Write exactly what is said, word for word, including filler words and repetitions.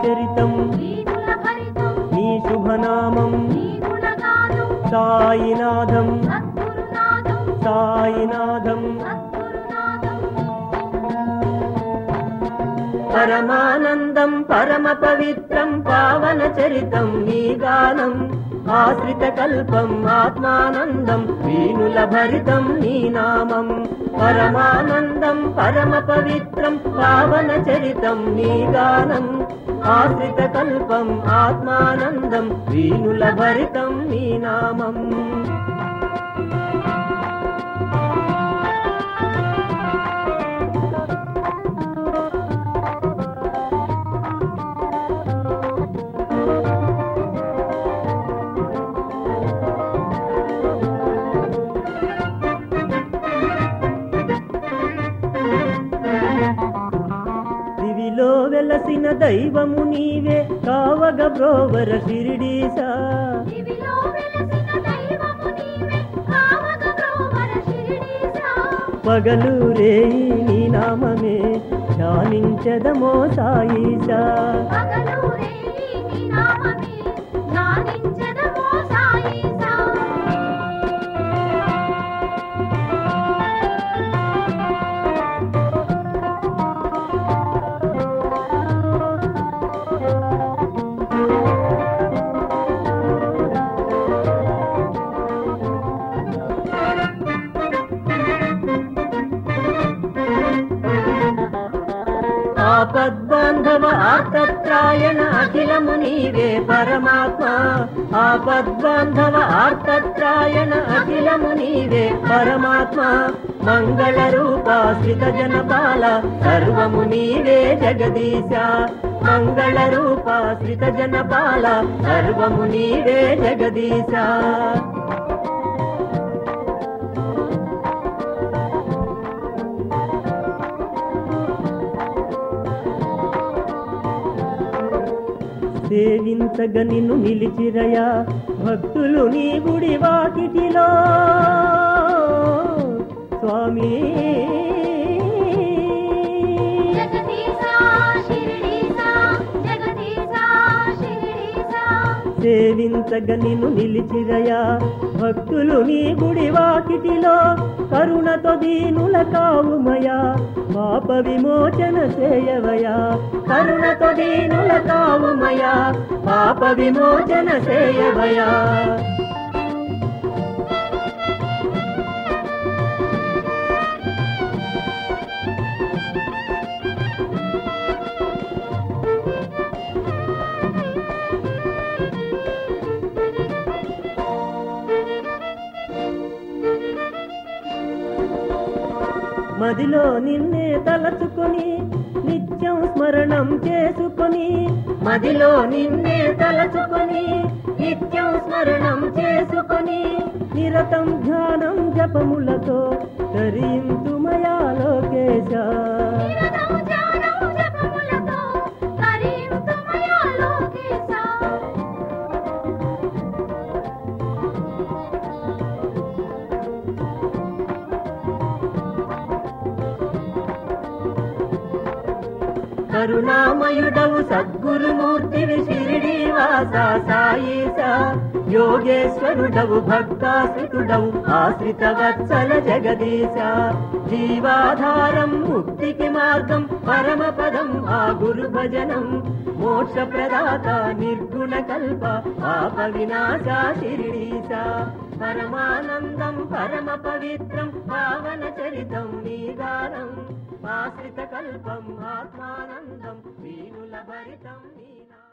చరితం నీ శుభనామం సాయినాథం సాయినాథం పరమానందం పరమ పవిత్రం పావన చరితం నీ గానం ఆశ్రిత కల్పం ఆత్మానందం వీణుల భరితం నీ నామం పరమానందం పరమ పవిత్రం పావన చరితం నీ గానం ఆశ్రిత కల్పం ఆత్మానందం వీణుల భరితం నీ నామం దివిలో వెలసిన దైవము నీవే కావగ బ్రోవర షిరిడీసా పగలు రేయి నీ నామమే ధ్యానించదమో సాయిసా ఆపద్బాంధవ ఆర్తత్రాయణ అఖిలము నీవే పరమాత్మ ఆపద్బాంధవ ఆర్తత్రాయణ అఖిలము నీవే పరమాత్మ మంగళ రూపాశ్రిత జనపాల సర్వము నీవే జగదీశ మంగళ రూపాశ్రిత జనపాల సర్వము నీవే జగదీశ సేవించగ నిన్ను నిలిచిరయా భక్తులు నీ గుడి వాకిటిలో స్వామి సేవించగ నిన్ను నిలిచిరయా భక్తులు నీ గుడి వాకిటిలో కరుణతో దీనుల కావుమయా పాప విమోచన చేయవయా కరుణతో దీనుల కావుమయా పాప విమోచన చేయవయా మదిలో నిన్నే తలచుకొని నిత్యం స్మరణం చేసుకొని మదిలో నిన్నే తలచుకొని నిత్యం స్మరణం చేసుకొని నిరతం ధ్యానం జపములతో తరింతుమయా లోకేశ కరుణామయుడవు సద్గురుమూర్తివి షిరిడీవాస సాయిస యోగేశ్వరుడవు భక్తాశ్రితుడవు ఆశ్రిత వత్సల జగదీశ జీవాధారం ముక్తికి మార్గం పరమ పదం ఆ గురు భజనం మోక్ష ప్రదాత నిర్గుణ కల్ప పాప వినాశ షిరిడీశ పరమానందం పరమ పవిత్రం పావన చరితం నీ గానం ఆశ్రిత కల్పం ఆత్మానందం వీణుల భరితం నీ